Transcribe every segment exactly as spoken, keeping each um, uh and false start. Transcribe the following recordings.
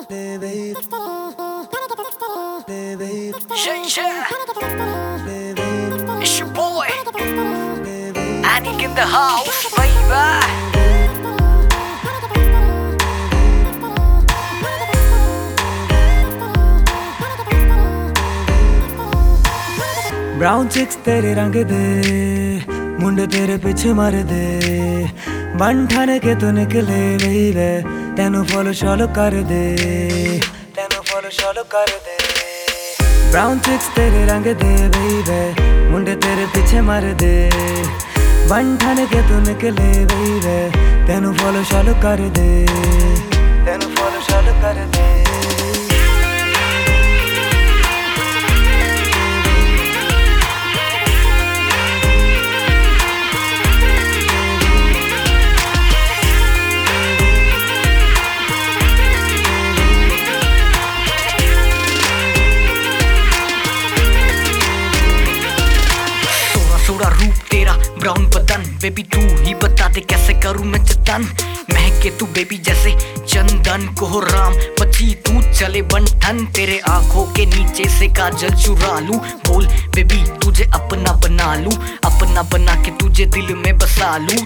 Yeah, yeah. It's your boy, Anik in the house, baby. Brown chicks तेरे रंग दे, मुंडे तेरे पीछे मार दे, बन ठाने के तू निकले बेबी, तेनू फॉलो शॉलो कर दे, तेनू फॉलो शॉलो कर दे। ब्राउन चिक्स तेरे रंग दे बेबी, मुंडे तेरे पीछे मार दे, बन ठाने के तू निकले बेबी, तेनू फॉलो शॉलो कर दे, तेनू फॉलो शॉलो कर दे। सोड़ा रूप तेरा ब्राउन बदन, बेबी तू ही बता दे कैसे करूं मैं जतन। महके तू बेबी जैसे चंदन, कोहराम बची तू चले बंठन, तेरे आंखों के नीचे से काजल चुरा लूं। बोल बेबी तुझे अपना बना लूं, अपना बना के तुझे दिल में बसा लूं।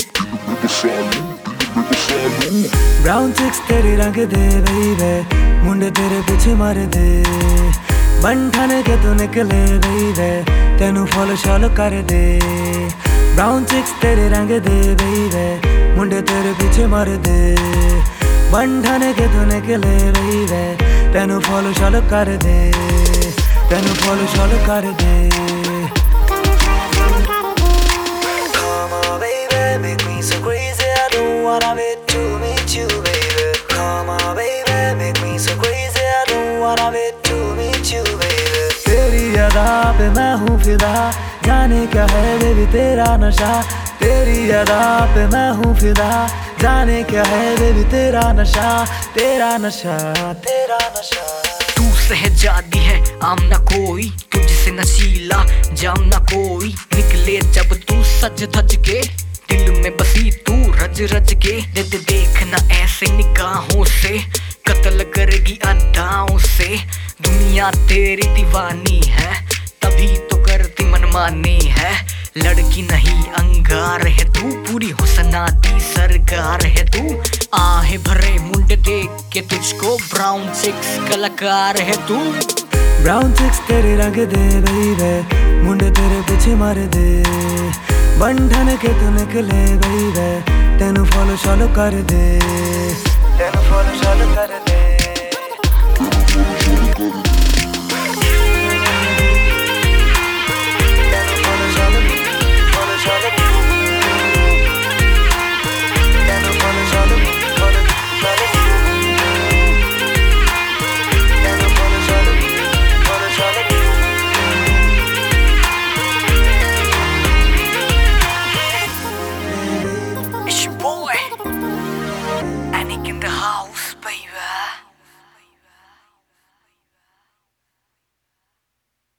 ब्राउन चिक्स तेरे रंग दे बेबी, मुंडे तेरे पीछे मार दे, बन ठाने के तू निकले बेबी, तेनू फॉलो शॉलो कर दे। ब्राउन चिक्स तेरे रंग दे बेबी, मुंडे तेरे पीछे मार दे, बन ठाने के तू निकले बेबी, तेनू फॉलो शॉलो कर दे, तेनू फॉलो शॉलो कर दे। Come on baby, make me so crazy, I don't wanna wait to meet you baby. Come on baby, make me so crazy, I don't wanna wait to meet you baby. तेरी अदा पे मैं हूँ फिदा, जाने क्या है बेबी तेरा नशा। तेरी अदा पे मैं हूँ फिदा, जाने क्या है बेबी तेरा नशा, तेरा नशा, तेरा नशा। तू सहजादी है आम ना कोई, तुझसे नशीला जाम ना कोई, निकले जब तू सज धज के, दिल में बसी तू रज रज के। दे दे देखना ऐसे निगाहों से, कत्ल करेगी अदाओं से। दुनिया तेरी दीवानी है, तभी तो करती मनमानी है। लड़की नहीं अंगार है तू, पूरी हुस्नाती सरकार है तू। आहे भरे मुंडे देख के तुझको ब्राउन चिक्स कलाकार है तू। ब्राउन चिक्स तेरे रंग दे बेबी, मुंडे तेरे पीछे मार दे, बन ठाने के तू निकले बेबी, तेनू फॉलो शॉलो कर दे, तेनू फॉलो शॉलो कर दे।